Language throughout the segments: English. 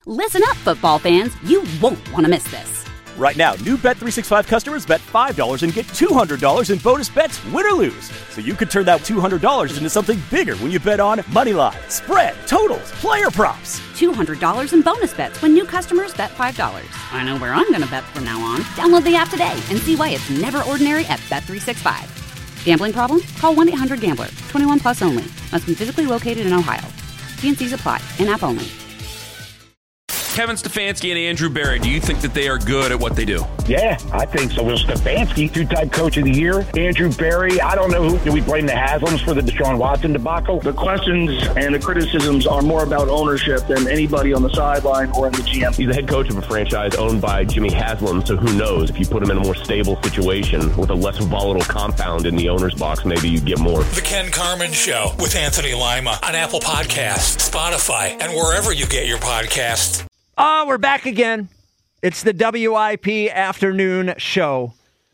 Listen up, football fans. You won't want to miss this. Right now, new Bet365 customers bet $5 and get $200 in bonus bets, win or lose. So you could turn that $200 into something bigger when you bet on money line, spread, totals, player props. $200 in bonus bets when new customers bet $5. I know where I'm going to bet from now on. Download the app today and see why it's never ordinary at Bet365. Gambling problem? Call 1-800-GAMBLER. 21 plus only. Must be physically located in Ohio. T&Cs apply. In-app only. Kevin Stefanski and Andrew Berry, do you think that they are good at what they do? Yeah, I think so. Well, Stefanski, two-time coach of the year. Andrew Berry, I don't know who. Do we blame the Haslams for the Deshaun Watson debacle? The questions and the criticisms are more about ownership than anybody on the sideline or in the GM. He's the head coach of a franchise owned by Jimmy Haslam, so who knows? If you put him in a more stable situation with a less volatile compound in the owner's box, maybe you get more. The Ken Carman Show with Anthony Lima on Apple Podcasts, Spotify, and wherever you get your podcasts. Oh, we're back again. It's the WIP afternoon show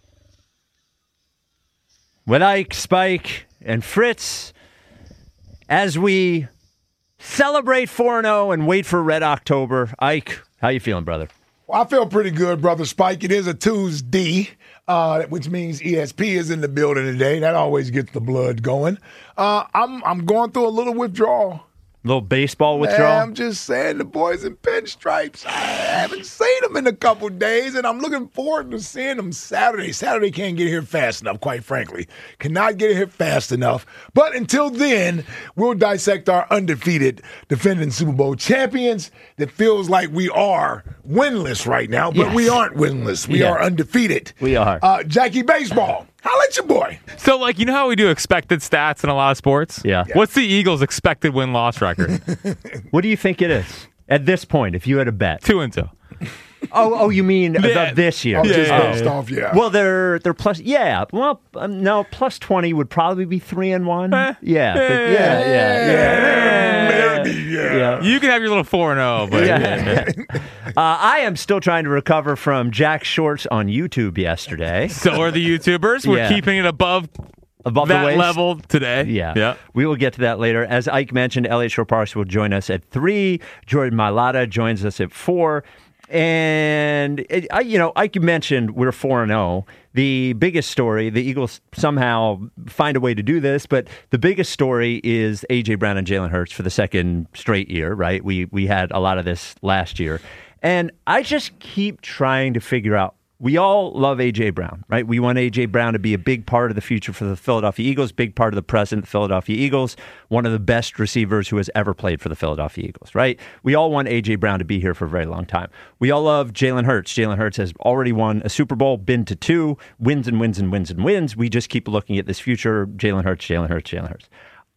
with Ike, Spike, and Fritz as we celebrate 4-0 and wait for Red October. Ike, how you feeling, brother? Well, I feel pretty good, brother Spike. It is a Tuesday, which means ESP is in the building today. That always gets the blood going. I'm going through a little withdrawal. Little baseball withdrawal? Yeah, I'm just saying, the boys in pinstripes. I haven't seen them in a couple days, and I'm looking forward to seeing them Saturday. Saturday can't get here fast enough, quite frankly. Cannot get here fast enough. But until then, we'll dissect our undefeated defending Super Bowl champions. That feels like we are winless right now, but we aren't winless. We are undefeated. We are. Jackie Baseball. Holla at your boy. So, like, you know how we do expected stats in a lot of sports? Yeah. What's the Eagles' expected win-loss record? What do you think it is at this point, if you had a bet? 2-2. Oh, you mean this year? Well, they're plus. Yeah. Well, no, plus 20 would probably be 3-1. Yeah. You can have your little 4-0, but I am still trying to recover from Jack Shorts on YouTube yesterday. So are the YouTubers. We're keeping it above that the level today. Yeah. We will get to that later. As Ike mentioned, Elliot Shore-Parks will join us at 3. Jordan Mailata joins us at 4. And, Ike mentioned we're 4-0. The biggest story, the Eagles somehow find a way to do this, but the biggest story is A.J. Brown and Jalen Hurts for the second straight year, right? We had a lot of this last year. And I just keep trying to figure out, we all love A.J. Brown, right? We want A.J. Brown to be a big part of the future for the Philadelphia Eagles, big part of the present of the Philadelphia Eagles, one of the best receivers who has ever played for the Philadelphia Eagles, right? We all want A.J. Brown to be here for a very long time. We all love Jalen Hurts. Jalen Hurts has already won a Super Bowl, been to 2, wins and wins and wins and wins. We just keep looking at this future, Jalen Hurts, Jalen Hurts, Jalen Hurts.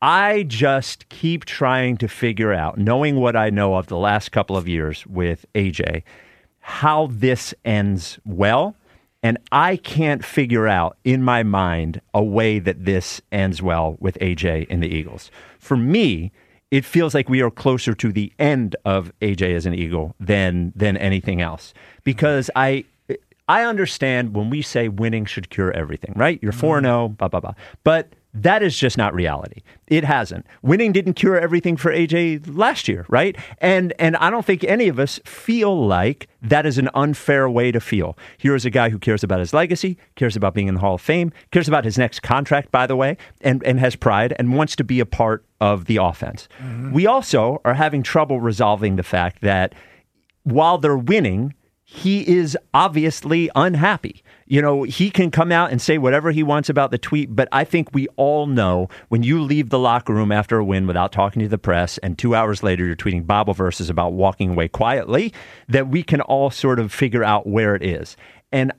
I just keep trying to figure out, knowing what I know of the last couple of years with A.J., how this ends well, and I can't figure out in my mind a way that this ends well with AJ and the Eagles. For me, it feels like we are closer to the end of AJ as an Eagle than anything else, because I understand when we say winning should cure everything, right? You're 4-0, blah, blah, blah. But that is just not reality. It hasn't. Winning didn't cure everything for AJ last year, right? And I don't think any of us feel like that is an unfair way to feel. Here is a guy who cares about his legacy, cares about being in the Hall of Fame, cares about his next contract, by the way, and has pride and wants to be a part of the offense. Mm-hmm. We also are having trouble resolving the fact that while they're winning, he is obviously unhappy. You know, he can come out and say whatever he wants about the tweet, but I think we all know when you leave the locker room after a win without talking to the press, and 2 hours later you're tweeting Bible verses about walking away quietly, that we can all sort of figure out where it is. And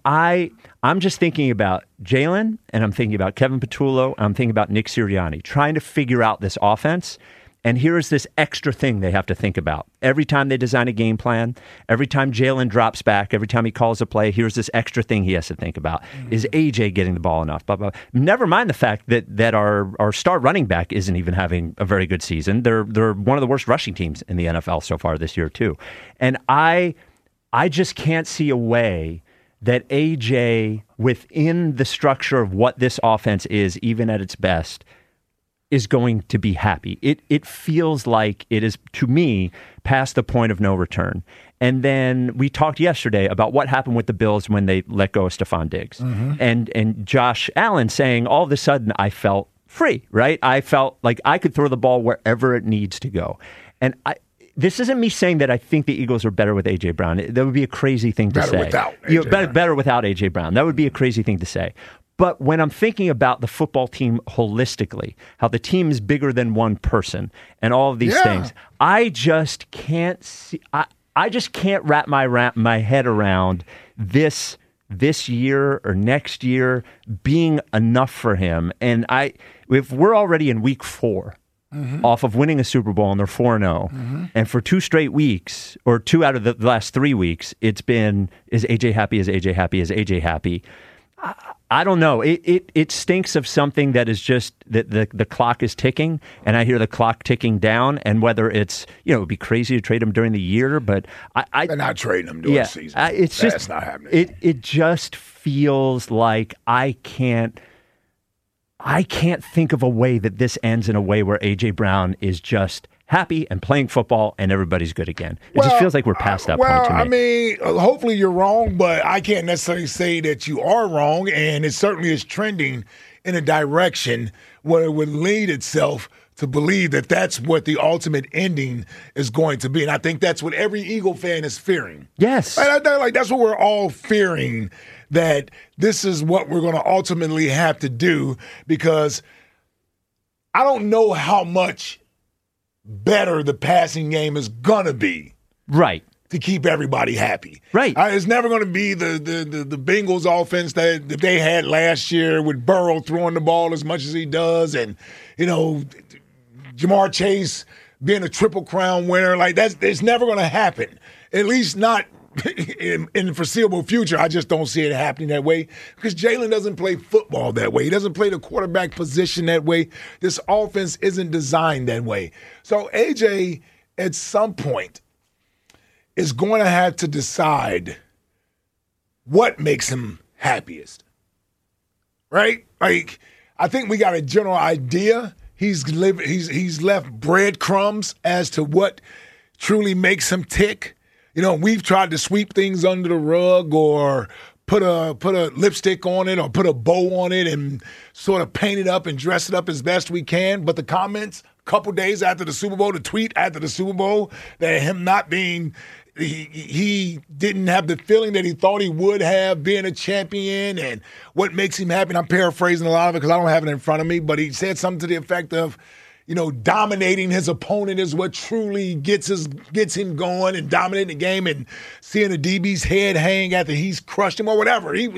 I'm just thinking about Jalen, and I'm thinking about Kevin Patullo, and I'm thinking about Nick Sirianni, trying to figure out this offense. And here's this extra thing they have to think about. Every time they design a game plan, every time Jalen drops back, every time he calls a play, here's this extra thing he has to think about. Is AJ getting the ball enough? Blah, blah. Never mind the fact that our star running back isn't even having a very good season. They're one of the worst rushing teams in the NFL so far this year, too. And I just can't see a way that AJ, within the structure of what this offense is, even at its best, is going to be happy. It feels like it is, to me, past the point of no return. And then we talked yesterday about what happened with the Bills when they let go of Stephon Diggs. And Josh Allen saying, all of a sudden, I felt free, right? I felt like I could throw the ball wherever it needs to go. And this isn't me saying that I think the Eagles are better with A.J. Brown. That would be a crazy thing to say. Better without A.J. Brown. That would be a crazy thing to say. But when I'm thinking about the football team holistically, how the team is bigger than one person and all of these things, I just can't see. I just can't wrap my head around this year or next year being enough for him. And if we're already in week 4 off of winning a Super Bowl and they're 4-0, and for 2 straight weeks or 2 out of the last 3 weeks, it's been, is AJ happy? Is AJ happy? Is AJ happy? I don't know. It stinks of something that is just that the clock is ticking, and I hear the clock ticking down. And whether it's, it would be crazy to trade him during the year, but they're not trading him during the season. That's not happening. It just feels like I can't think of a way that this ends in a way where AJ Brown is just happy and playing football and everybody's good again. It just feels like we're past that point to me. I mean, hopefully you're wrong, but I can't necessarily say that you are wrong, and it certainly is trending in a direction where it would lead itself to believe that that's what the ultimate ending is going to be. And I think that's what every Eagle fan is fearing. Yes. That's what we're all fearing, that this is what we're going to ultimately have to do, because I don't know how much better the passing game is going to be. Right. To keep everybody happy. Right. It's never going to be the Bengals offense that they had last year with Burrow throwing the ball as much as he does, and, Jamar Chase being a Triple Crown winner. It's never going to happen. At least not in the foreseeable future. I just don't see it happening that way, because Jalen doesn't play football that way. He doesn't play the quarterback position that way. This offense isn't designed that way. So AJ, at some point, is going to have to decide what makes him happiest, right? I think we got a general idea. He's left breadcrumbs as to what truly makes him tick. We've tried to sweep things under the rug or put a lipstick on it or put a bow on it and sort of paint it up and dress it up as best we can. But the comments a couple days after the Super Bowl, the tweet after the Super Bowl, that him not being – he didn't have the feeling that he thought he would have being a champion, and what makes him happy. And I'm paraphrasing a lot of it because I don't have it in front of me, but he said something to the effect of, dominating his opponent is what truly gets him going, and dominating the game and seeing the DB's head hang after he's crushed him or whatever. He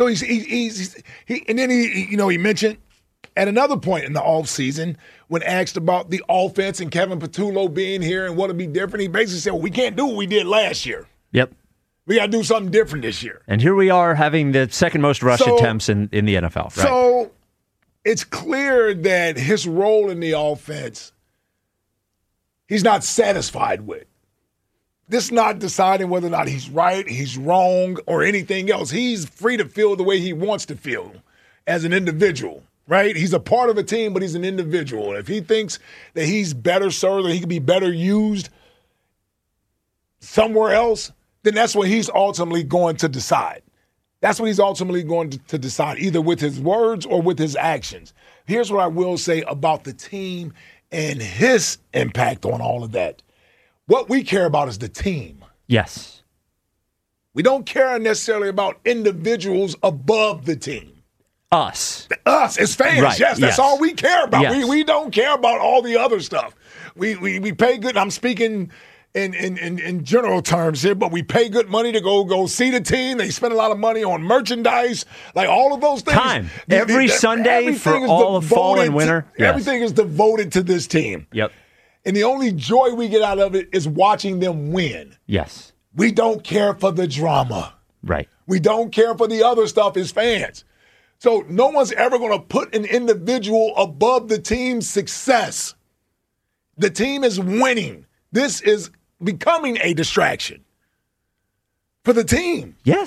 mentioned at another point in the offseason, when asked about the offense and Kevin Patullo being here and what would be different, he basically said, well, we can't do what we did last year. Yep. We got to do something different this year. And here we are having the second most rush attempts in the NFL. Right? So it's clear that his role in the offense, he's not satisfied with. This is not deciding whether or not he's right, he's wrong, or anything else. He's free to feel the way he wants to feel as an individual. Right? He's a part of a team, but he's an individual. And if he thinks that he's better served, that he could be better used somewhere else, then that's what he's ultimately going to decide. That's what he's ultimately going to decide, either with his words or with his actions. Here's what I will say about the team and his impact on all of that. What we care about is the team. Yes. We don't care necessarily about individuals above the team. Us as fans, right. Yes, that's all we care about. Yes. We don't care about all the other stuff. We pay good. I'm speaking in general terms here, but we pay good money to go see the team. They spend a lot of money on merchandise, like all of those things. Time every Sunday for all of fall and winter. Yes. Everything is devoted to this team. Yep. And the only joy we get out of it is watching them win. Yes. We don't care for the drama. Right. We don't care for the other stuff as fans. So no one's ever going to put an individual above the team's success. The team is winning. This is becoming a distraction for the team. Yes,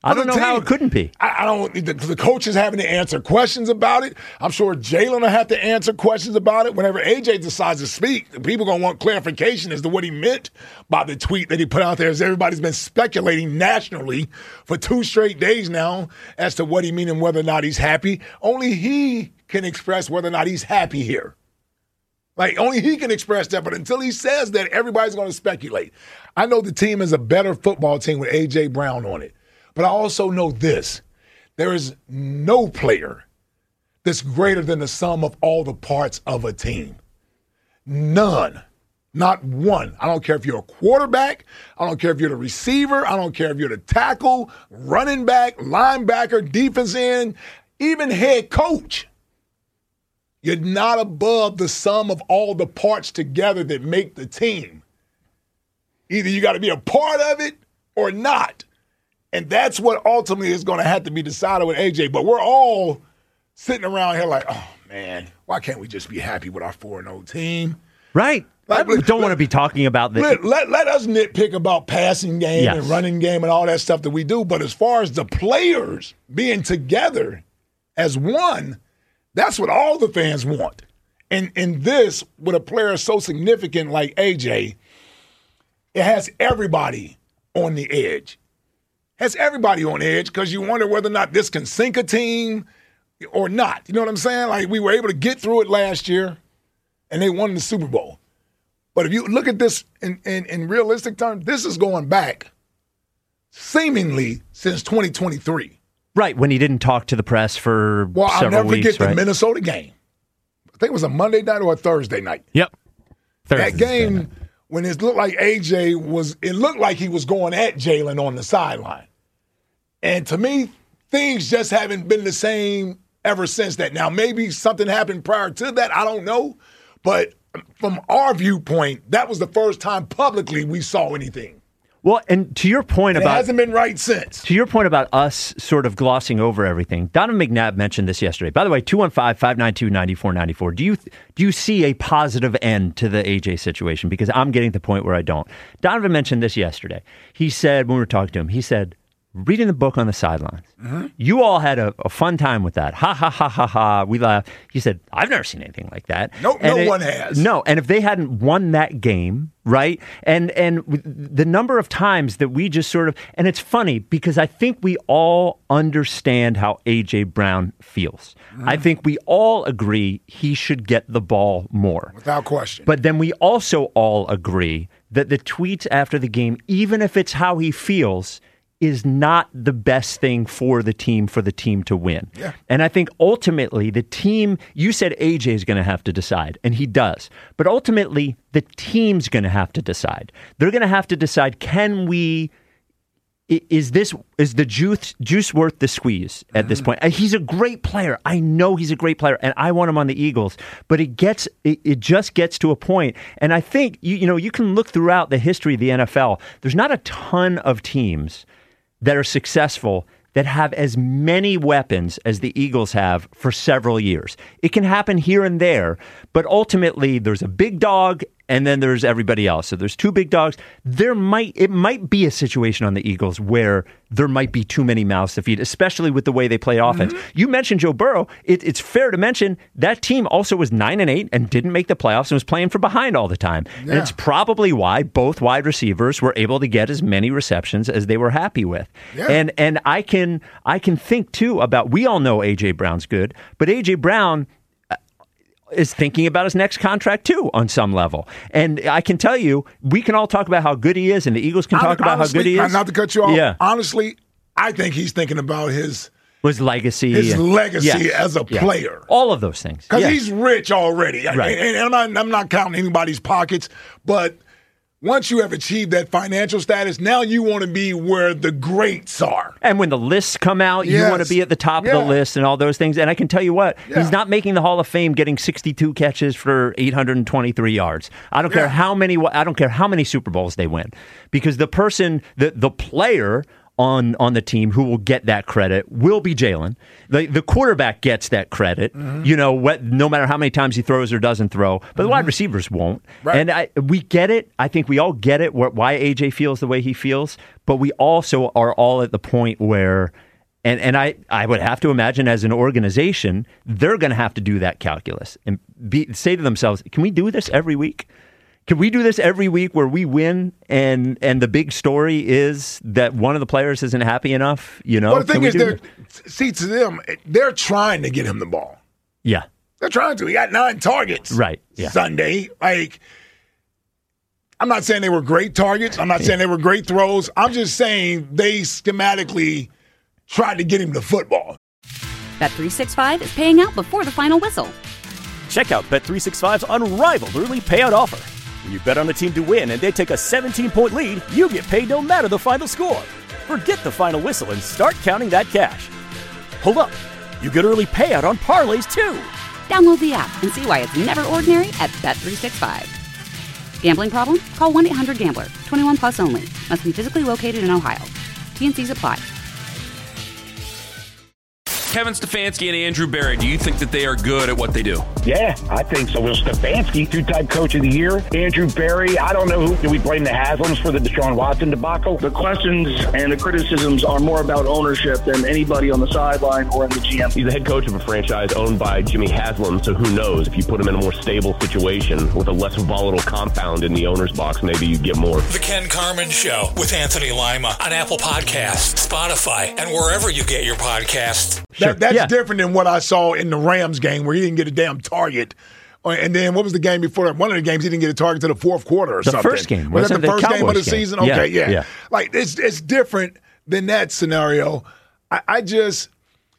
I don't know how it couldn't be. I don't. The coach is having to answer questions about it. I'm sure Jalen will have to answer questions about it. Whenever AJ decides to speak, people are going to want clarification as to what he meant by the tweet that he put out there, as everybody's been speculating nationally for 2 straight days now as to what he means and whether or not he's happy. Only he can express whether or not he's happy here. Like, only he can express that, but until he says that, everybody's going to speculate. I know the team is a better football team with A.J. Brown on it. But I also know this. There is no player that's greater than the sum of all the parts of a team. None. Not one. I don't care if you're a quarterback. I don't care if you're the receiver. I don't care if you're the tackle, running back, linebacker, defense end, even head coach. You're not above the sum of all the parts together that make the team. Either you got to be a part of it or not. And that's what ultimately is going to have to be decided with AJ. But we're all sitting around here like, oh, man, why can't we just be happy with our 4-0 team? Right. Like, I don't want to be talking about this. Let us nitpick about passing game and running game and all that stuff that we do. But as far as the players being together as one, that's what all the fans want. And this, with a player so significant like AJ, it has everybody on the edge. Has everybody on edge because you wonder whether or not this can sink a team or not. You know what I'm saying? Like, we were able to get through it last year, and they won the Super Bowl. But if you look at this in realistic terms, this is going back seemingly since 2023. Right, when he didn't talk to the press for several weeks. Well, I'll never forget the Minnesota game. I think it was a Monday night or a Thursday night. Yep. That game, when it looked like it looked like he was going at Jalen on the sideline. And to me, things just haven't been the same ever since that. Now, maybe something happened prior to that. I don't know. But from our viewpoint, that was the first time publicly we saw anything. Well, and to your point about... It hasn't been right since. To your point about us sort of glossing over everything, Donovan McNabb mentioned this yesterday. By the way, 215-592-9494. Do you see a positive end to the AJ situation? Because I'm getting to the point where I don't. Donovan mentioned this yesterday. He said, when we were talking to him, he said, reading the book on the sidelines, you all had a fun time with that. Ha, ha, ha, ha, ha. We laughed. He said, I've never seen anything like that. No one has. No, and if they hadn't won that game, right? And the number of times that we just sort of, and it's funny because I think we all understand how A.J. Brown feels. I think we all agree he should get the ball more. Without question. But then we also all agree that the tweets after the game, even if it's how he feels, is not the best thing for the team to win. Yeah. And I think ultimately the team, you said AJ is going to have to decide, and he does. But ultimately, the team's going to have to decide. They're going to have to decide, is the juice worth the squeeze at this point? He's a great player. I know he's a great player, and I want him on the Eagles. But it just gets to a point, and I think you can look throughout the history of the NFL. There's not a ton of teams that are successful that have as many weapons as the Eagles have for several years. It can happen here and there, but ultimately there's a big dog and then there's everybody else. So there's two big dogs. It might be a situation on the Eagles where there might be too many mouths to feed, especially with the way they play offense. You mentioned Joe Burrow. It's fair to mention that team also was 9-8 and didn't make the playoffs and was playing from behind all the time. Yeah. And it's probably why both wide receivers were able to get as many receptions as they were happy with. Yeah. And I can think too about, we all know A.J. Brown's good, but A.J. Brown is thinking about his next contract too on some level. And I can tell you, we can all talk about how good he is and the Eagles can talk about how good he is. Not to cut you off. Yeah. Honestly, I think he's thinking about his legacy. His legacy as a player. All of those things. Because he's rich already. Right. And I'm not counting anybody's pockets, but once you have achieved that financial status, now you want to be where the greats are. And when the lists come out, you want to be at the top of the list and all those things. And I can tell you what, he's not making the Hall of Fame getting 62 catches for 823 yards. I don't care how many Super Bowls they win. Because the person, the player on the team who will get that credit will be Jalen. The quarterback gets that credit, no matter how many times he throws or doesn't throw, but the wide receivers won't. Right. And we get it. I think we all get it, why AJ feels the way he feels, but we also are all at the point where, and I would have to imagine as an organization, they're going to have to do that calculus and say to themselves, can we do this every week? Can we do this every week where we win and the big story is that one of the players isn't happy enough? Well, the thing is, to them, they're trying to get him the ball. Yeah. They're trying to. He got 9 targets Sunday. I'm not saying they were great targets. I'm not saying they were great throws. I'm just saying they schematically tried to get him the football. Bet365 is paying out before the final whistle. Check out Bet365's unrivaled early payout offer. When you bet on a team to win and they take a 17-point lead, you get paid no matter the final score. Forget the final whistle and start counting that cash. Hold up. You get early payout on parlays, too. Download the app and see why it's never ordinary at Bet365. Gambling problem? Call 1-800-GAMBLER. 21 plus only. Must be physically located in Ohio. T&Cs apply. Kevin Stefanski and Andrew Berry, do you think that they are good at what they do? Yeah, I think so. Will Stefanski, 2-time coach of the year. Andrew Berry, I don't know who. Do we blame the Haslams for the Deshaun Watson debacle? The questions and the criticisms are more about ownership than anybody on the sideline or in the GM. He's the head coach of a franchise owned by Jimmy Haslam, so who knows? If you put him in a more stable situation with a less volatile compound in the owner's box, maybe you get more. The Ken Carman Show with Anthony Lima on Apple Podcasts, Spotify, and wherever you get your podcasts. That's different than what I saw in the Rams game where he didn't get a damn target. And then what was the game before that? One of the games he didn't get a target to the fourth quarter or something. The first game. Was that the first Cowboys game of the game. season? Okay, yeah. Like, it's different than that scenario. I just,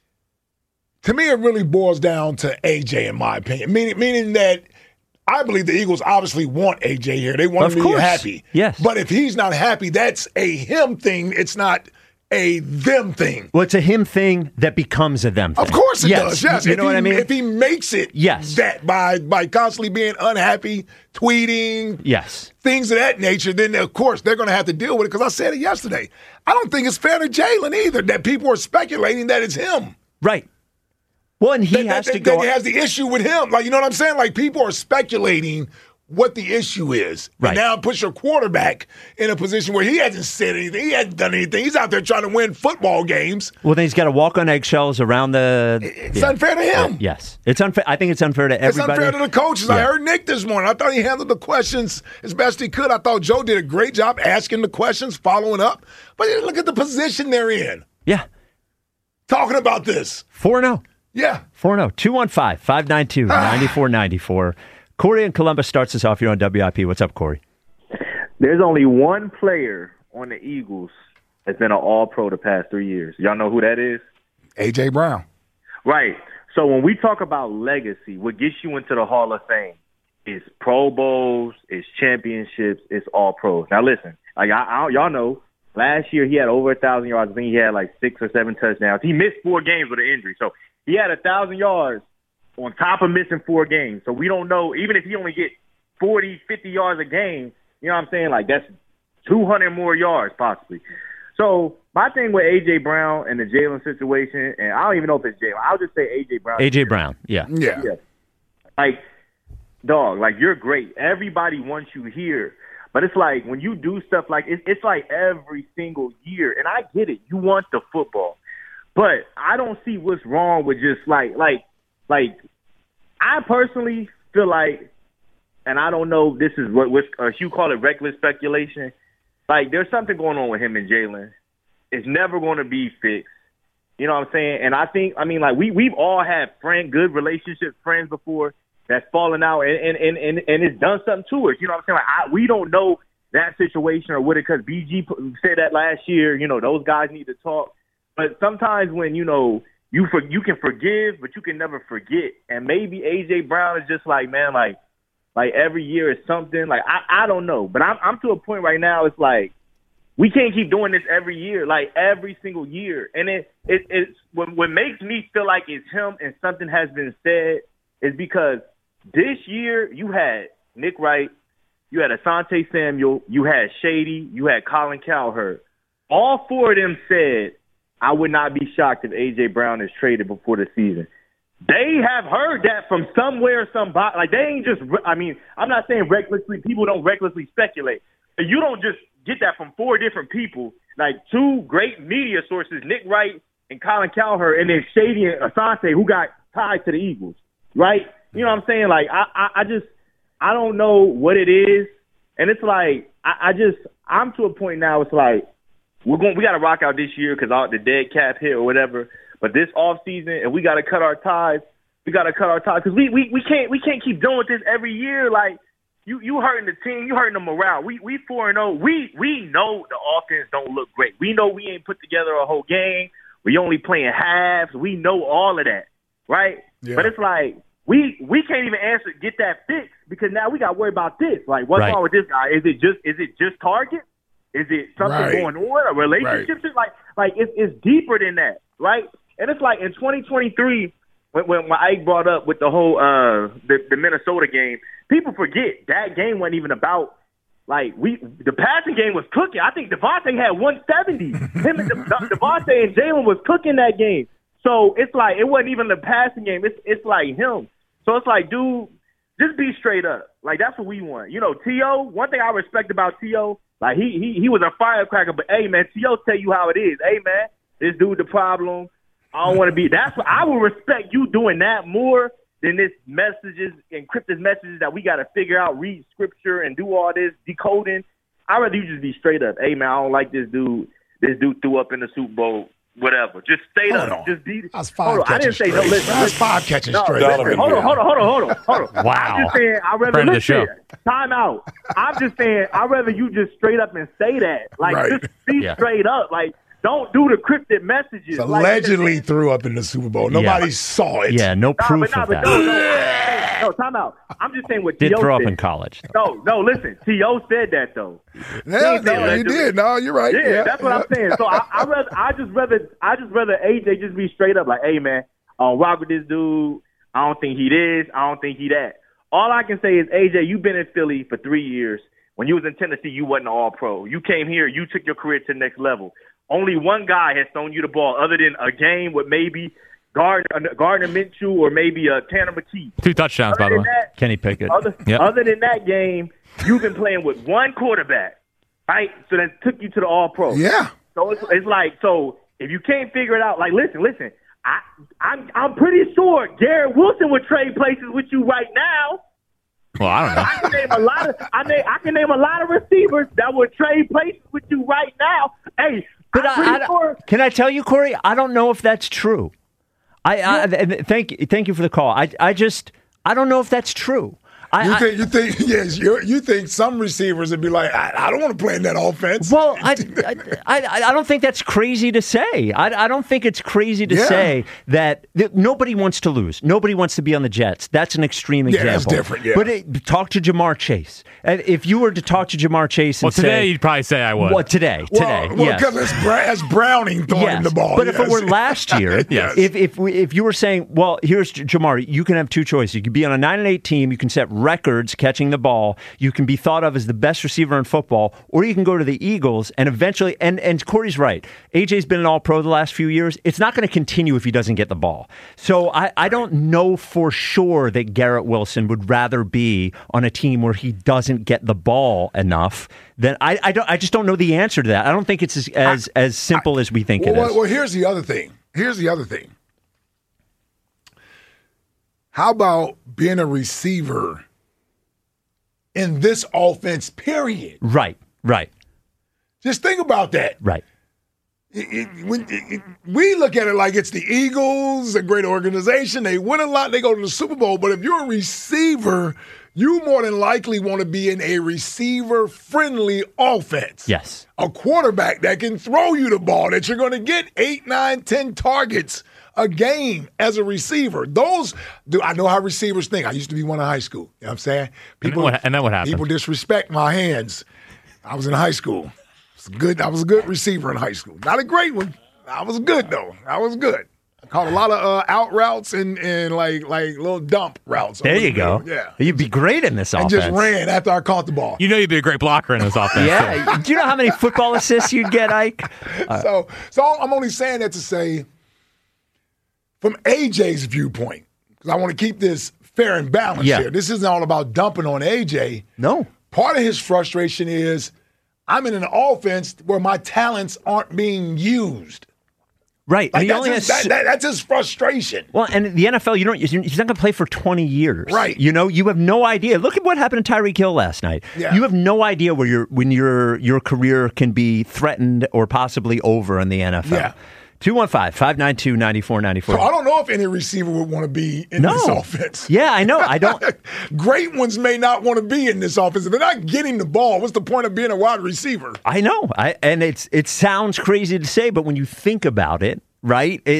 to me, it really boils down to AJ, in my opinion. Meaning that I believe the Eagles obviously want AJ here. They want him to be happy. Yes. But if he's not happy, that's a him thing. It's not a them thing. Well, it's a him thing that becomes a them thing. Of course it does, yes. You know what I mean? If he makes it that by constantly being unhappy, tweeting, things of that nature, then, of course, they're going to have to deal with it because I said it yesterday. I don't think it's fair to Jalen either that people are speculating that it's him. Right. Well, and he has to go. That has the issue with him. Like, you know what I'm saying? Like, people are speculating what the issue is. Right. And now puts your quarterback in a position where he hasn't said anything. He hasn't done anything. He's out there trying to win football games. Well, then he's got to walk on eggshells around the... It's unfair to him. Yes. It's unfair. I think it's unfair to everybody. It's unfair to the coaches. I heard Nick this morning. I thought he handled the questions as best he could. I thought Joe did a great job asking the questions, following up. But look at the position they're in. Yeah. Talking about this. 4-0. Yeah. 4-0. 215-592-9494. Corey in Columbus starts us off here on WIP. What's up, Corey? There's only one player on the Eagles that's been an All-Pro the past 3 years. Y'all know who that is? A.J. Brown. Right. So when we talk about legacy, what gets you into the Hall of Fame is Pro Bowls, is championships, it's All-Pros. Now listen, like y'all know, last year he had over 1,000 yards. I think he had like 6 or 7 touchdowns. He missed 4 games with an injury. So he had 1,000 yards on top of missing 4 games. So we don't know, even if he only get 40, 50 yards a game, you know what I'm saying? Like, that's 200 more yards possibly. So my thing with A.J. Brown and the Jalen situation, and I don't even know if it's Jalen. I'll just say A.J. Brown. A.J. Brown, yeah. Like, dog, like, you're great. Everybody wants you here. But it's like when you do stuff like it's like every single year. And I get it. You want the football. But I don't see what's wrong with just like I personally feel like, and I don't know, this is what Hugh called it reckless speculation. Like, there's something going on with him and Jalen. It's never going to be fixed. You know what I'm saying? And I think, I mean, like, we've all had good relationships, friends before that's fallen out and it's done something to us. You know what I'm saying? Like, we don't know that situation or what it, because BG said that last year, you know, those guys need to talk. But sometimes when, you know, you can forgive, but you can never forget. And maybe A.J. Brown is just like, man, like every year is something. Like, I don't know. But I'm to a point right now, it's like, we can't keep doing this every year, like every single year. And it's what makes me feel like it's him and something has been said is because this year you had Nick Wright, you had Asante Samuel, you had Shady, you had Colin Cowherd. all four of them said, I would not be shocked if A.J. Brown is traded before the season. They have heard that from somewhere, somebody. Like, they ain't just – I mean, I'm not saying recklessly. People don't recklessly speculate. But you don't just get that from four different people, like two great media sources, Nick Wright and Colin Cowherd, and then Shady and Asante, who got tied to the Eagles, right? You know what I'm saying? Like, I don't know what it is. And it's like, I'm to a point now, it's like, we got to rock out this year because the dead cap hit or whatever. But this off season, and we got to cut our ties. We got to cut our ties because we can't keep doing this every year. Like, you hurting the team, you hurting the morale. We 4-0. We know the offense don't look great. We know we ain't put together a whole game. We only playing halves. We know all of that, right? Yeah. But it's like we can't even get that fixed because now we got to worry about this. Like, what's wrong with this guy? Is it just target? Is it something going on? A relationship? Right. Like it's deeper than that, right? And it's like in 2023, when Ike brought up with the whole the Minnesota game, people forget that game wasn't even about the passing game was cooking. I think Devontae had 170. Him and Devontae and Jalen was cooking that game. So it's like it wasn't even the passing game. It's like him. So it's like, dude, just be straight up. Like, that's what we want. You know, T.O., one thing I respect about T.O., like, he was a firecracker, but, hey, man, T.O. tell you how it is. Hey, man, this dude the problem. I don't want to be – that's what I will respect you doing that more than this encrypted messages that we got to figure out, read scripture and do all this decoding. I'd rather you just be straight up. Hey, man, I don't like this dude. This dude threw up in the Super Bowl. Whatever. Just stay up. Just be. That's five catching straight. That's five catching straight. Hold on. Wow. I'm just saying, I'd rather listen. Time out. I'm just saying, I'd rather you just straight up and say that. Like, just be straight up. Like, don't do the cryptic messages. Allegedly threw up in the Super Bowl. Nobody saw it. Yeah, no proof of that. No, time out. I'm just saying what T.O. did throw said. up in college. No, listen. T.O. said that, though. Yeah, he did. No, you're right. Yeah, that's what I'm saying. So I just rather AJ just be straight up like, hey, man, I don't rock with this dude. I don't think he this. I don't think he that. All I can say is, AJ, you've been in Philly for 3 years. When you was in Tennessee, you wasn't an all-pro. You came here. You took your career to the next level. Only one guy has thrown you the ball other than a game with maybe Gardner Minshew or maybe Tanner McKee. 2 touchdowns, by the way. Kenny Pickett. Other than that game, you've been playing with one quarterback, right? So that took you to the All-Pro. Yeah. So it's like, so if you can't figure it out, like, listen. I'm pretty sure Garrett Wilson would trade places with you right now. Well, I don't know. I can name a lot of receivers that would trade places with you right now. Hey, can I tell you, Corey? I don't know if that's true. Thank you for the call. I don't know if that's true. You think some receivers would be like, I don't want to play in that offense. Well, I don't think that's crazy to say. I don't think it's crazy to say that nobody wants to lose. Nobody wants to be on the Jets. That's an extreme example. That's different. Yeah. But talk to Jamar Chase. If you were to talk to Jamar Chase and today you'd probably say I would. Well, today, yes. Because that's Browning throwing him the ball. But if it were last year, if you were saying, well, here's Jamar, you can have two choices. You could be on a 9-8 team. You can set records catching the ball. You can be thought of as the best receiver in football, or you can go to the Eagles and eventually, and Corey's right, AJ's been an all-pro the last few years. It's not going to continue if he doesn't get the ball. So I don't know for sure that Garrett Wilson would rather be on a team where he doesn't get the ball enough. Then I just don't know the answer to that. I don't think it's as simple as we think it is. Well, here's the other thing. How about being a receiver in this offense, period? Right. Just think about that. Right. We look at it like it's the Eagles, a great organization. They win a lot. They go to the Super Bowl. But if you're a receiver, you more than likely want to be in a receiver-friendly offense. Yes. A quarterback that can throw you the ball, that you're going to get 8, 9, 10 targets a game as a receiver. I know how receivers think. I used to be one in high school. You know what I'm saying? And then what happened? People disrespect my hands. I was in high school. I was a good receiver in high school. Not a great one. I was good, though. I was good. I caught a lot of out routes and like little dump routes. There you go. Yeah. You'd be great in this offense. And just ran after I caught the ball. You know you'd be a great blocker in this offense. Yeah. Do you know how many football assists you'd get, Ike? So I'm only saying that to say, from AJ's viewpoint, because I want to keep this fair and balanced here. This isn't all about dumping on AJ. No. Part of his frustration is I'm in an offense where my talents aren't being used. Right. Like that's his frustration. Well, and the NFL, he's not going to play for 20 years. Right. You have no idea. Look at what happened to Tyreek Hill last night. Yeah. You have no idea when your career can be threatened or possibly over in the NFL. Yeah. 215-592-9494. So I don't know if any receiver would want to be in this offense. Yeah, I know. I don't. Great ones may not want to be in this offense. If they're not getting the ball, what's the point of being a wide receiver? I know. And it sounds crazy to say, but when you think about it, right? I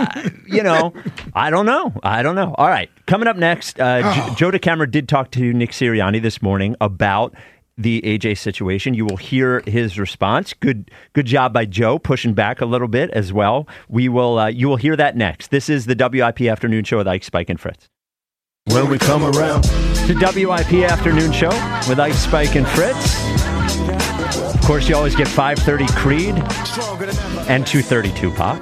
don't know. All right. Coming up next, Joe DeCamara did talk to Nick Sirianni this morning about the AJ situation. You will hear his response. Good job by Joe pushing back a little bit as well. You will hear that next. This is the WIP Afternoon Show with Ike, Spike, and Fritz. When we come around, the WIP Afternoon Show with Ike, Spike, and Fritz. Of course, you always get 5:30 Creed and 2:32 Pop.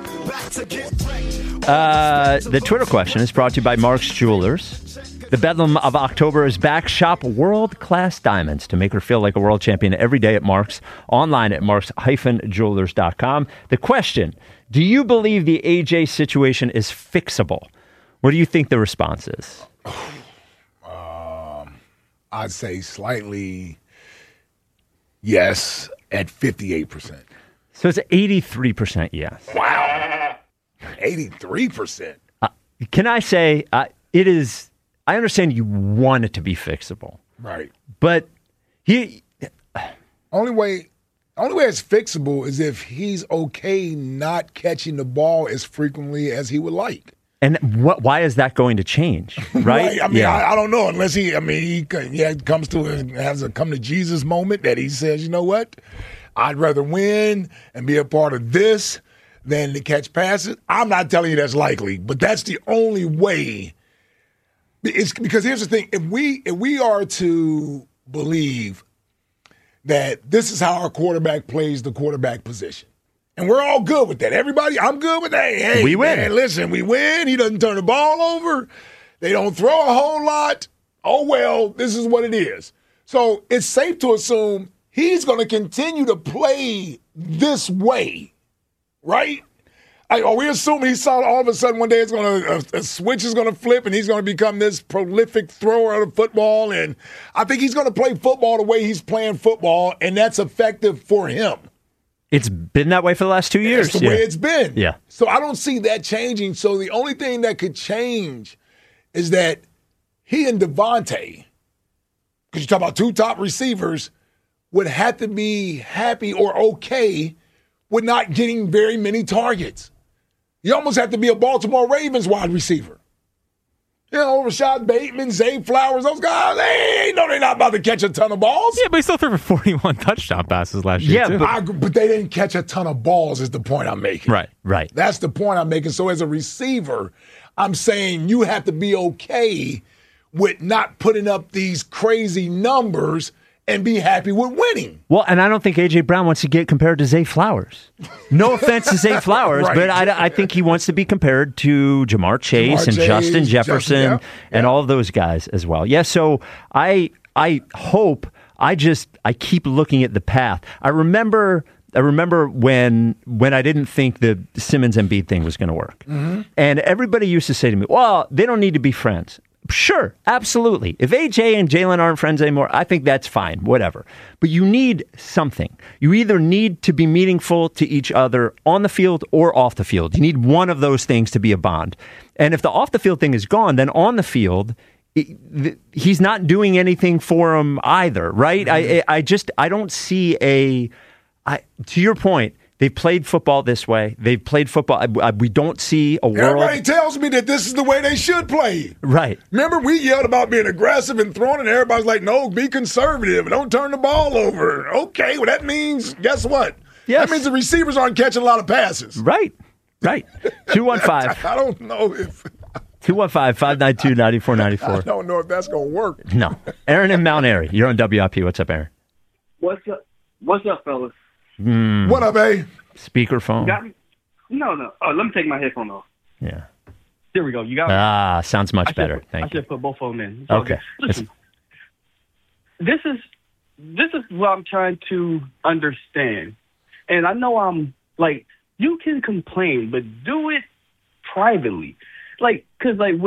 The Twitter question is brought to you by Mark's Jewelers. The Bedlam of October is back. Shop world-class diamonds to make her feel like a world champion every day at Mark's. Online at marks-jewelers.com. The question, do you believe the AJ situation is fixable? What do you think the response is? I'd say slightly yes at 58%. So it's 83% yes. Wow. 83%. Can I say it is... I understand you want it to be fixable. Right. But only way it's fixable is if he's okay not catching the ball as frequently as he would like. And why is that going to change? Right? I mean, I don't know unless he comes to has a come to Jesus moment that he says, you know what? I'd rather win and be a part of this than to catch passes. I'm not telling you that's likely, but that's the only way. It's because here's the thing: if we are to believe that this is how our quarterback plays the quarterback position, and we're all good with that, everybody, I'm good with that. Hey, we win. Man, listen, we win. He doesn't turn the ball over. They don't throw a whole lot. Oh well, this is what it is. So it's safe to assume he's going to continue to play this way, right? Are we assuming he saw all of a sudden one day it's going to a switch is going to flip and he's going to become this prolific thrower of football? And I think he's going to play football the way he's playing football, and that's effective for him. It's been that way for the last 2 years. That's the way it's been. Yeah. So I don't see that changing. So the only thing that could change is that he and Devontae, because you talk about two top receivers, would have to be happy or okay with not getting very many targets. You almost have to be a Baltimore Ravens wide receiver. You know, Rashad Bateman, Zay Flowers, those guys, they're not about to catch a ton of balls. Yeah, but he still threw for 41 touchdown passes last year, too. But they didn't catch a ton of balls is the point I'm making. Right. That's the point I'm making. So as a receiver, I'm saying you have to be okay with not putting up these crazy numbers and be happy with winning. Well, and I don't think A.J. Brown wants to get compared to Zay Flowers. No offense to Zay Flowers, Right. but I think he wants to be compared to Jamar Chase and Justin Jefferson and all of those guys as well. Yeah, so I hope, I keep looking at the path. I remember when I didn't think the Simmons Embiid thing was going to work. Mm-hmm. And everybody used to say to me, well, they don't need to be friends. Sure, absolutely. If AJ and Jalen aren't friends anymore, I think that's fine, whatever. But you need something. You either need to be meaningful to each other on the field or off the field. You need one of those things to be a bond. And if the off the field thing is gone, then on the field, he's not doing anything for him either, right? Mm-hmm. I don't see to your point, they've played football this way. They've played football. We don't see a world. Everybody tells me that this is the way they should play. Right. Remember, we yelled about being aggressive and throwing, and everybody's like, no, be conservative. Don't turn the ball over. Okay, well, that means, guess what? Yes. That means the receivers aren't catching a lot of passes. Right. Right. 215. I don't know if 215-592-9494. I don't know if that's gonna work. No. Aaron in Mount Airy. You're on WIP. What's up, Aaron? What's up, fellas? What up, A? Speakerphone. Got me? No. Oh, let me take my headphone off. Yeah. There we go. You got me? Sounds much better. Thank you. I should put both of them in. Okay. Listen, this is what I'm trying to understand. And I know I'm like, you can complain, but do it privately. Like, cause I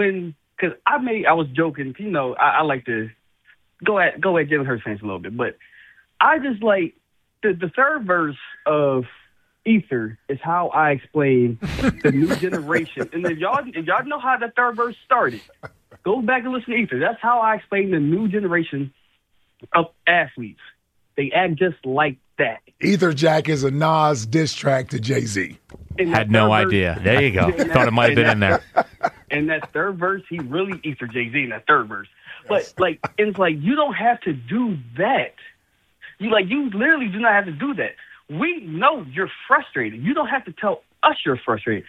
was joking, you know, I like to go at Jalen Hurts fans a little bit, but I just like the third verse of Ether is how I explain the new generation. And if y'all know how the third verse started, go back and listen to Ether. That's how I explain the new generation of athletes. They act just like that. Ether Jack is a Nas diss track to Jay-Z. Had no idea. There you go. Thought it might have been in there. And that third verse, he really Ether Jay-Z in that third verse. But like, it's like you don't have to do that. You literally do not have to do that. We know you're frustrated. You don't have to tell us you're frustrated.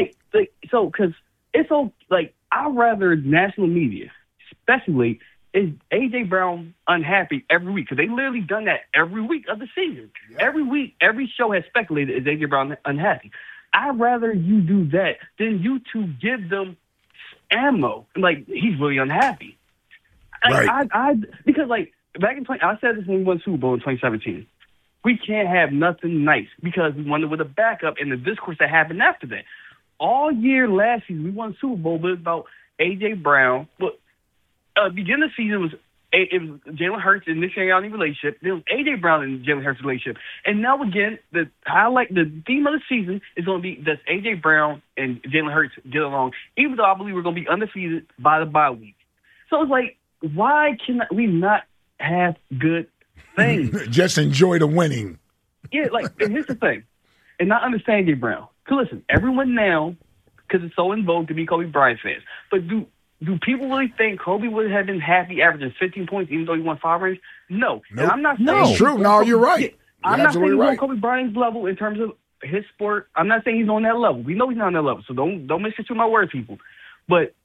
Because it's so like I'd rather national media, especially, is A.J. Brown unhappy every week? Because they literally done that every week of the season. Yeah. Every week, every show has speculated, is A.J. Brown unhappy? I'd rather you do that than you to give them ammo. Like, he's really unhappy. Right. Because, like, back in I said this when we won Super Bowl in 2017. We can't have nothing nice because we won it with a backup and the discourse that happened after that. All year last season, we won Super Bowl, but it was about A.J. Brown. But beginning of the season, it was Jalen Hurts and Nick Sirianni relationship. Then it was A.J. Brown and Jalen Hurts relationship. And now, again, the theme of the season is going to be, does A.J. Brown and Jalen Hurts get along, even though I believe we're going to be undefeated by the bye week. So it's like, why can we not have good things? Just enjoy the winning. Yeah, and here's the thing. And I understand A.J. Brown. Because listen, everyone now, because it's so in vogue to be Kobe Bryant fans, but do people really think Kobe would have been happy averaging 15 points even though he won 5 rings? No. Nope. And I'm not saying it's true. No, you're right. I'm not saying he's on Kobe Bryant's level in terms of his sport. I'm not saying he's on that level. We know he's not on that level, so don't misconstrue my words, people. But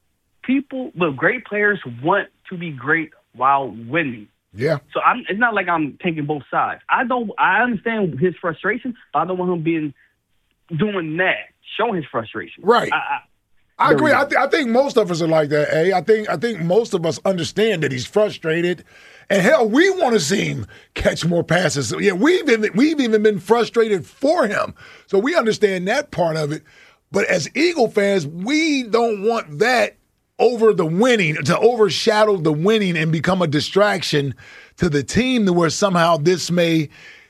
great players want to be great while winning. Yeah. So it's not like I'm taking both sides. I understand his frustration, but I don't want him doing that, showing his frustration. Right. I agree. I think most of us are like that, A. I think most of us understand that he's frustrated. And hell, we want to see him catch more passes. Yeah, we've even been frustrated for him. So we understand that part of it. But as Eagle fans, we don't want that over the winning, to overshadow the winning and become a distraction to the team to where somehow this may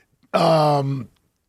crater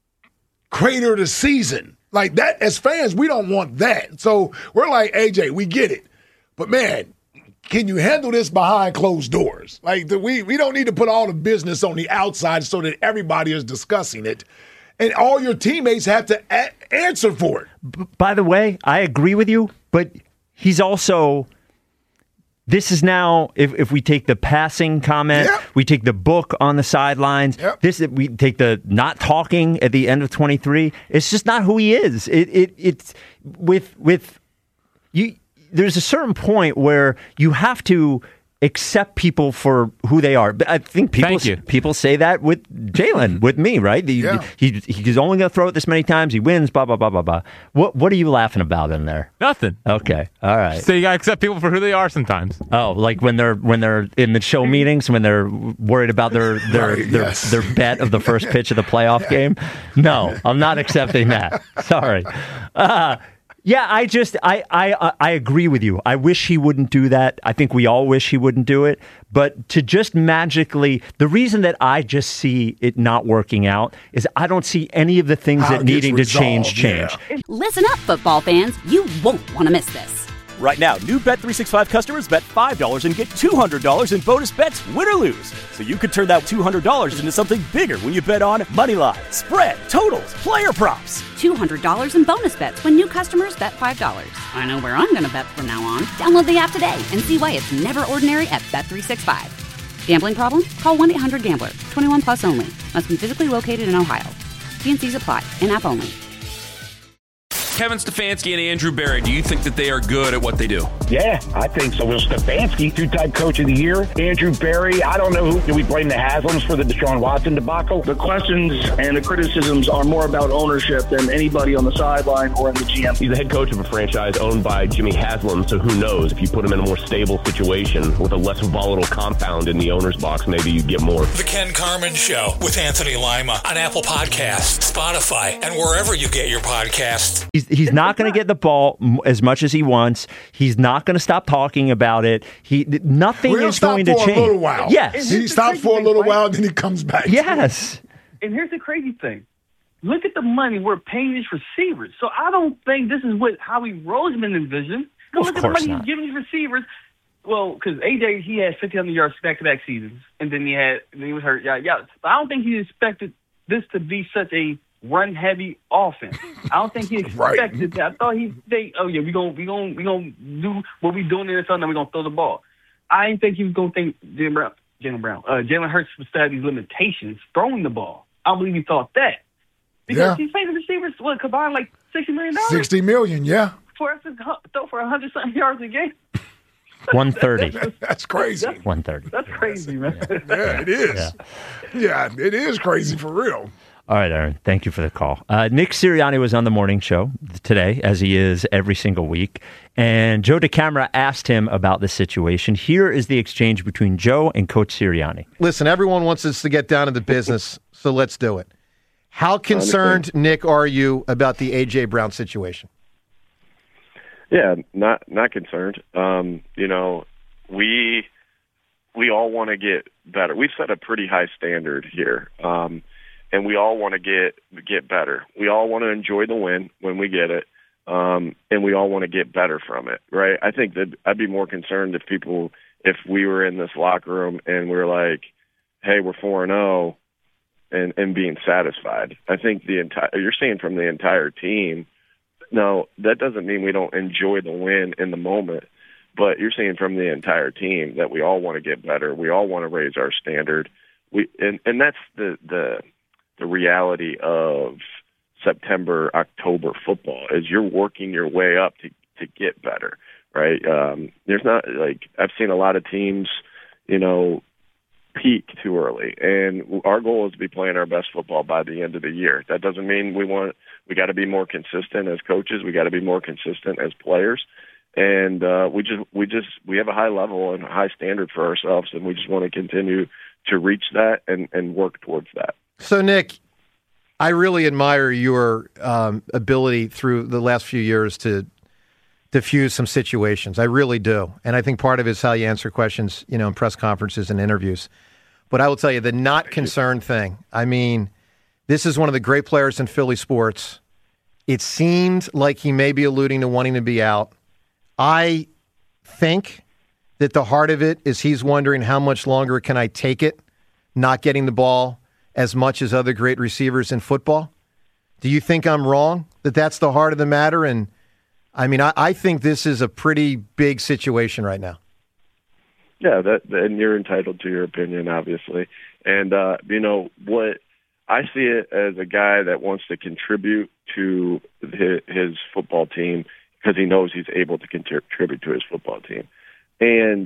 the season. Like that, as fans, we don't want that. So we're like, AJ, we get it. But man, can you handle this behind closed doors? Like we don't need to put all the business on the outside so that everybody is discussing it. And all your teammates have to answer for it. By the way, I agree with you, but he's also, this is now, if we take the passing comment, we take the book on the sidelines, we take the not talking at the end of 23, it's just not who he is. It's with you. There's a certain point where you have to accept people for who they are. But I think people say that with Jalen, with me, right? He's only going to throw it this many times. He wins, blah, blah, blah, blah, blah. What are you laughing about in there? Nothing. Okay. All right. So you got to accept people for who they are sometimes. Oh, like when they're in the show meetings, when they're worried about their bet of the first pitch of the playoff game? No, I'm not accepting that. Sorry. Yeah, I agree with you. I wish he wouldn't do that. I think we all wish he wouldn't do it. But to just magically, the reason that I just see it not working out is I don't see any of the things that needing to change. Yeah. Listen up, football fans. You won't want to miss this. Right now, new Bet365 customers bet $5 and get $200 in bonus bets, win or lose. So you could turn that $200 into something bigger when you bet on moneyline, spread, totals, player props. $200 in bonus bets when new customers bet $5. I know where I'm going to bet from now on. Download the app today and see why it's never ordinary at Bet365. Gambling problem? Call 1-800-GAMBLER. 21 plus only. Must be physically located in Ohio. T&Cs apply. In-app only. Kevin Stefanski and Andrew Berry, do you think that they are good at what they do? Yeah, I think so. Will Stefanski, two-time coach of the year. Andrew Berry, I don't know who. Do we blame the Haslams for the Deshaun Watson debacle? The questions and the criticisms are more about ownership than anybody on the sideline or in the GM. He's the head coach of a franchise owned by Jimmy Haslam, so who knows? If you put him in a more stable situation with a less volatile compound in the owner's box, maybe you'd get more. The Ken Carmen Show with Anthony Lima on Apple Podcasts, Spotify, and wherever you get your podcasts. He's not going to get the ball as much as he wants. He's not going to stop talking about it. Nothing is going to change. For a little while. Yes. He stops for a little while, then he comes back. Yes. And here's the crazy thing. Look at the money we're paying these receivers. So I don't think this is what Howie Roseman envisioned. Look at the money he's giving these receivers. Well, because AJ, he had 1,500 yards back-to-back seasons, and then he was hurt. Yeah. But I don't think he expected this to be such a run-heavy offense. I don't think he expected that. I thought we're gonna do what we doing in the sun, and we're gonna throw the ball. I didn't think he was gonna think Jalen Hurts would still have these limitations throwing the ball. I believe he thought that because he's paying the receivers combined like $60 million. $60 million, yeah. For us to throw for 100-something yards a game. 130. That's crazy. 130. That's crazy, man. Yeah, it is. Yeah, it is crazy for real. All right, Aaron, thank you for the call. Nick Sirianni was on the morning show today, as he is every single week, and Joe DeCamara asked him about the situation. Here is the exchange between Joe and Coach Sirianni. Listen, everyone wants us to get down to the business, so let's do it. How concerned, Nick, are you about the A.J. Brown situation? Yeah, not concerned. We all want to get better. We've set a pretty high standard here, and we all want to get better. We all want to enjoy the win when we get it, and we all want to get better from it, right? I think that I'd be more concerned if we were in this locker room and we're like, hey, we're 4-0, and being satisfied. I think you're seeing from the entire team. No, that doesn't mean we don't enjoy the win in the moment, but you're seeing from the entire team that we all want to get better. We all want to raise our standard. And that's the reality of September, October football is you're working your way up to get better, right? There's not I've seen a lot of teams, peak too early, and our goal is to be playing our best football by the end of the year. That doesn't mean we got to be more consistent as coaches. We got to be more consistent as players, and we have a high level and a high standard for ourselves, and we just want to continue to reach that and work towards that. So, Nick, I really admire your ability through the last few years to diffuse some situations. I really do. And I think part of it is how you answer questions, in press conferences and interviews. But I will tell you, the not concerned thing, I mean, this is one of the great players in Philly sports. It seemed like he may be alluding to wanting to be out. I think that the heart of it is he's wondering how much longer can I take it, not getting the ball as much as other great receivers in football. Do you think I'm wrong that that's the heart of the matter? And I mean, I think this is a pretty big situation right now. Yeah, and you're entitled to your opinion, obviously. And, what I see it as a guy that wants to contribute to his football team because he knows he's able to contribute to his football team. And,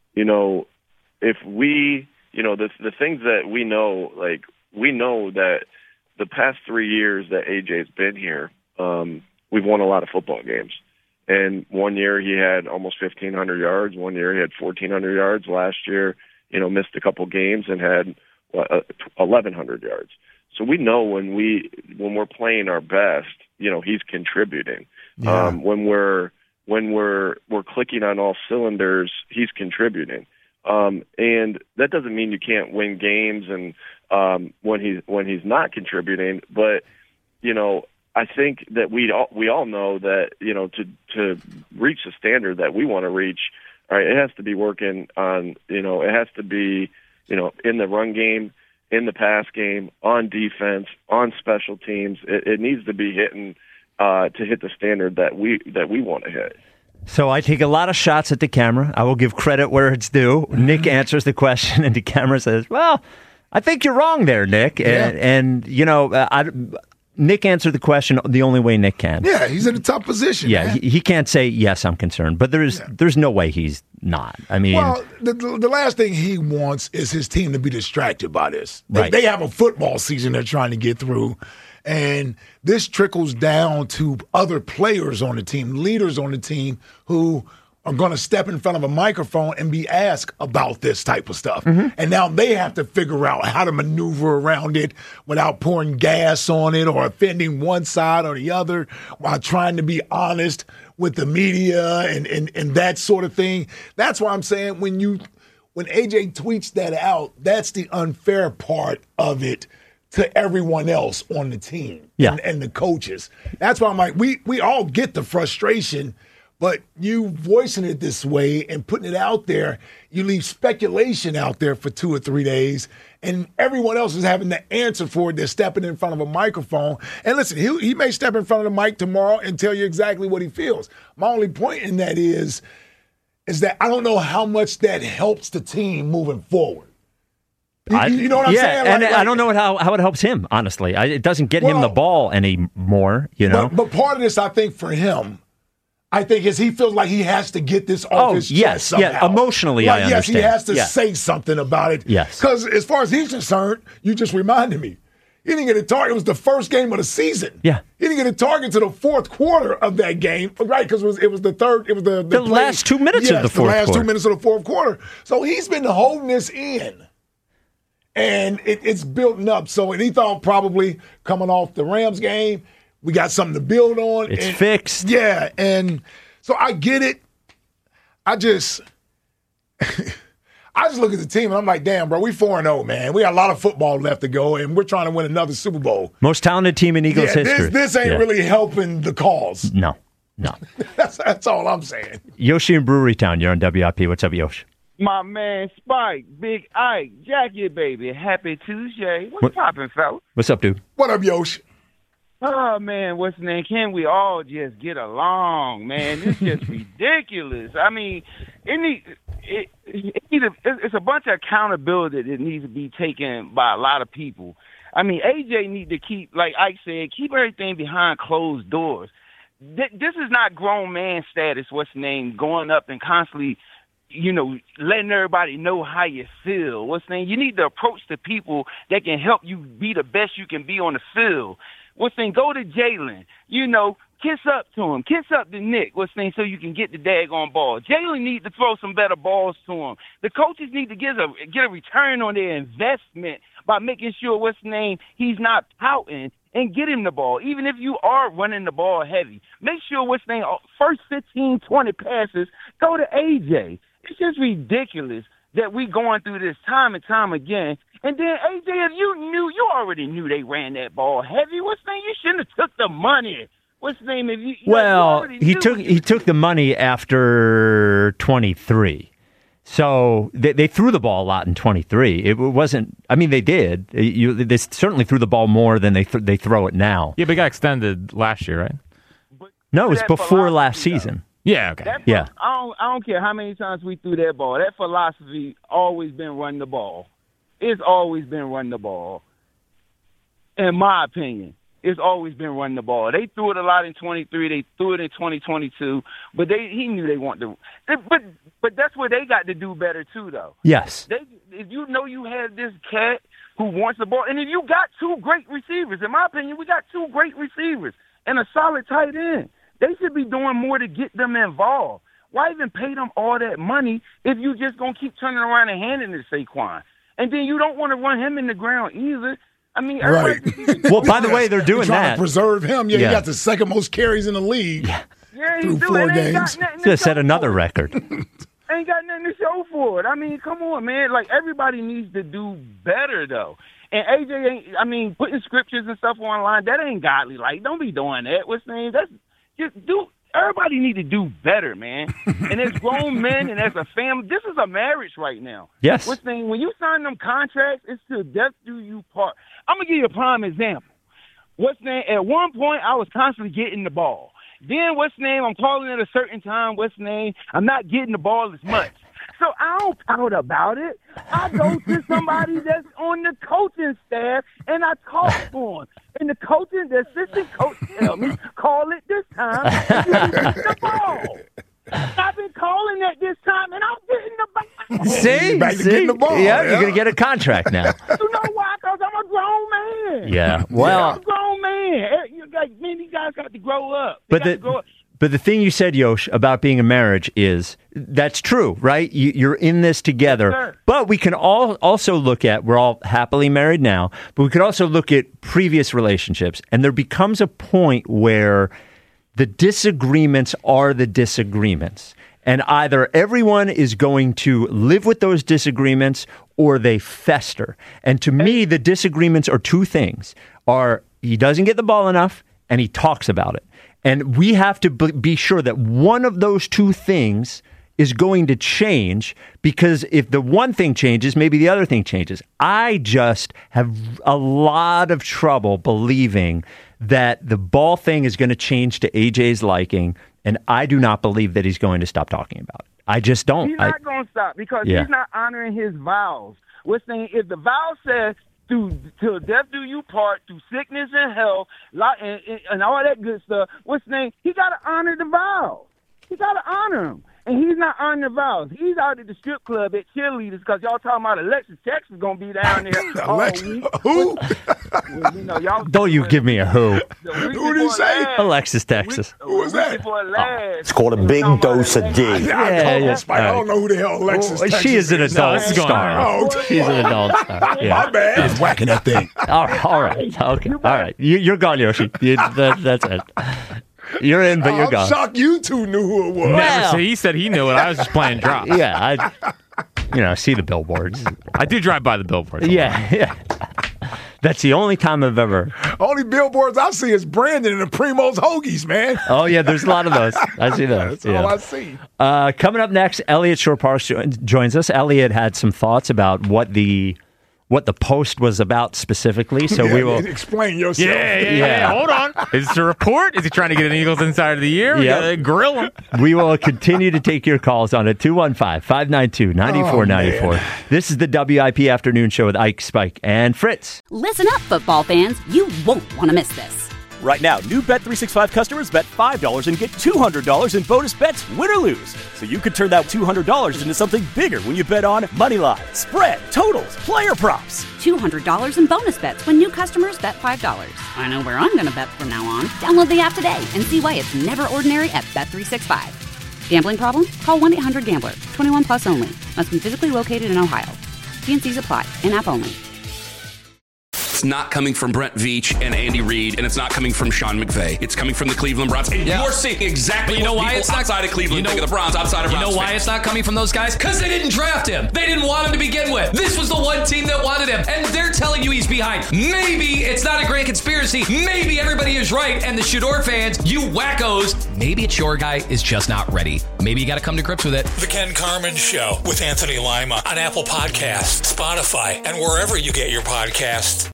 if we, the things that we know that the past 3 years that AJ's been here, we've won a lot of football games. And one year he had almost 1,500 yards. One year he had 1,400 yards. Last year, missed a couple games and had 1,100 yards. So we know when we're playing our best, he's contributing. Yeah. When we're clicking on all cylinders, he's contributing. And that doesn't mean you can't win games and when he's not contributing, but I think that we all know that to reach the standard that we want to reach, all right, it has to be working on it has to be in the run game, in the pass game, on defense, on special teams. It needs to be hitting to hit the standard that we want to hit. So I take a lot of shots at the camera. I will give credit where it's due. Nick answers the question, and the camera says, "Well, I think you're wrong there, Nick." Yeah. And Nick answered the question the only way Nick can. Yeah, he's in a tough position. Yeah, man. he can't say, yes, I'm concerned. But there's no way he's not. I mean, well, the last thing he wants is his team to be distracted by this. Right. They have a football season they're trying to get through. And this trickles down to other players on the team, leaders on the team who are going to step in front of a microphone and be asked about this type of stuff. Mm-hmm. And now they have to figure out how to maneuver around it without pouring gas on it or offending one side or the other while trying to be honest with the media and that sort of thing. That's why I'm saying when AJ tweets that out, that's the unfair part of it to everyone else on the team and the coaches. That's why I'm like, we all get the frustration, but you voicing it this way and putting it out there, you leave speculation out there for 2 or 3 days, and everyone else is having to answer for it. They're stepping in front of a microphone. And listen, he may step in front of the mic tomorrow and tell you exactly what he feels. My only point in that is that I don't know how much that helps the team moving forward. You know what I'm saying? And I don't know how it helps him, honestly. It doesn't get him the ball anymore, you know? But part of this, I think, for him, is he feels like he has to get this off his chest somehow. Yeah, emotionally, I understand. Yes, he has to say something about it. Yes. Because as far as he's concerned, you just reminded me, he didn't get a target. It was the first game of the season. Yeah. He didn't get a target to the fourth quarter of that game, right? Because it was the third. It was the last 2 minutes of the fourth quarter. The last 2 minutes of the fourth quarter. So he's been holding this in. And it's building up. And he thought probably coming off the Rams game, we got something to build on. It's fixed. Yeah. And so I get it. I just look at the team and I'm like, damn, bro, we 4-0, man. We got a lot of football left to go, and we're trying to win another Super Bowl. Most talented team in Eagles history. This ain't really helping the cause. No. That's all I'm saying. Yoshi in Brewery Town, you're on WIP. What's up, Yoshi? My man Spike, Big Ike, Jackie, baby. Happy Tuesday. What's poppin', fella? What's up, dude? What up, Yoshi? Oh, man, what's the name? Can we all just get along, man? It's just ridiculous. I mean, it's a bunch of accountability that needs to be taken by a lot of people. I mean, AJ need to keep, like Ike said, keep everything behind closed doors. This is not grown man status, what's the name, going up and constantly – letting everybody know how you feel. What's the name? You need to approach the people that can help you be the best you can be on the field. What's the name? Go to Jalen. Kiss up to him. Kiss up to Nick. What's the name? So you can get the daggone ball. Jalen needs to throw some better balls to him. The coaches need to get a return on their investment by making sure, what's the name, he's not pouting and get him the ball. Even if you are running the ball heavy, make sure, what's the name, first 15, 20 passes, go to AJ. It's just ridiculous that we going through this time and time again. And then, AJ, if you already knew they ran that ball heavy. What's the name? You shouldn't have took the money. What's the name? He took the money after 23. So they threw the ball a lot in 23. It wasn't. I mean, they did. They certainly threw the ball more than they throw it now. Yeah, but it got extended last year, right? No, it was before last season. Yeah, okay. Yeah. I don't care how many times we threw that ball. That philosophy always been run the ball. It's always been run the ball. In my opinion, it's always been run the ball. They threw it a lot in 23. They threw it in 2022. But he knew they wanted to. But that's what they got to do better too, though. Yes. If you know you have this cat who wants the ball, and if you got two great receivers, in my opinion, we got two great receivers and a solid tight end. They should be doing more to get them involved. Why even pay them all that money if you just going to keep turning around and handing it to Saquon? And then you don't want to run him in the ground either. I mean, right. Well, by the way, they're doing trying to preserve him. Yeah, he got the second most carries in the league through 4 games. Just set another record. Ain't got nothing to show for it. I mean, come on, man. Like, everybody needs to do better, though. And AJ ain't, I mean, putting scriptures and stuff online, that ain't godly. Like, don't be doing that. What's the name? That's just do. Everybody need to do better, man. And as grown men and as a family, this is a marriage right now. Yes. What's the name? When you sign them contracts, it's till death do you part. I'm gonna give you a prime example. What's the name? At one point, I was constantly getting the ball. Then, what's the name? I'm calling at a certain time. What's the name? I'm not getting the ball as much. So I don't pout about it. I go to somebody that's on the coaching staff and I talk to him. And the assistant coach tell me, call it this time and you get the ball. I've been calling it this time and I'm getting the ball. See? Getting the ball. Yeah, you're going to get a contract now. You know why? Because I'm a grown man. Yeah, well. I'm a grown man. Many guys got to grow up. But the thing you said, Yosh, about being in marriage is that's true, right? You're in this together. Yes, but we can also look at, we're all happily married now, but we could also look at previous relationships. And there becomes a point where the disagreements are the disagreements. And either everyone is going to live with those disagreements or they fester. And to me, the disagreements are two things. He doesn't get the ball enough and he talks about it. And we have to be sure that one of those two things is going to change, because if the one thing changes, maybe the other thing changes. I just have a lot of trouble believing that the ball thing is going to change to AJ's liking, and I do not believe that he's going to stop talking about it. I just don't. He's not going to stop because he's not honoring his vows. We're saying if the vow says, till death do you part, through sickness and health, and all that good stuff, what's name? He got to honor the vows. He got to honor them. And he's not honoring the vows. He's out at the strip club at cheerleaders because y'all talking about Alexis Texas going to be down there all week. Who? Y'all don't you give me a who. Who did he say? Alexis Texas. Who was that? It's called a big dose of D. I don't know who the hell Alexis Texas she is an adult star. She's an adult star. Yeah. My bad. He's whacking that thing. All right. Okay. All right. You're gone, Yoshi. That's it. You're in, but you're gone. I'm shocked you two knew who it was. Never. So he said he knew it. I was just playing drop. Yeah, I see the billboards. I do drive by the billboards. Yeah. That's the only time I've ever. Only billboards I see is Brandon and the Primo's Hoagies, man. Oh, yeah, there's a lot of those. I see those. That's all I see. Coming up next, Elliot Shore-Parks joins us. Elliot had some thoughts about what the post was about specifically, so we will explain yourself. Yeah. Hold on. Is this a report? Is he trying to get an Eagles Insider of the Year? We gotta grill him. We will continue to take your calls on it. 215-592-9494. This is the WIP Afternoon Show with Ike, Spike, and Fritz. Listen up, football fans. You won't want to miss this. Right now, new Bet365 customers bet $5 and get $200 in bonus bets, win or lose. So you could turn that $200 into something bigger when you bet on money line, spread, totals, player props. $200 in bonus bets when new customers bet $5. I know where I'm going to bet from now on. Download the app today and see why it's never ordinary at Bet365. Gambling problem? Call 1-800-GAMBLER. 21 plus only. Must be physically located in Ohio. T&Cs apply. In-app only. It's not coming from Brent Veach and Andy Reid, and it's not coming from Sean McVay. It's coming from the Cleveland Browns. And you're seeing exactly what people outside of Cleveland think of the Browns, outside of Browns. You know why it's not coming from those guys? Because they didn't draft him. They didn't want him to begin with. This was the one team that wanted him, and they're telling you he's behind. Maybe it's not a great conspiracy. Maybe everybody is right, and the Shador fans, you wackos, maybe it's your guy is just not ready. Maybe you got to come to grips with it. The Ken Carman Show with Anthony Lima on Apple Podcasts, Spotify, and wherever you get your podcasts.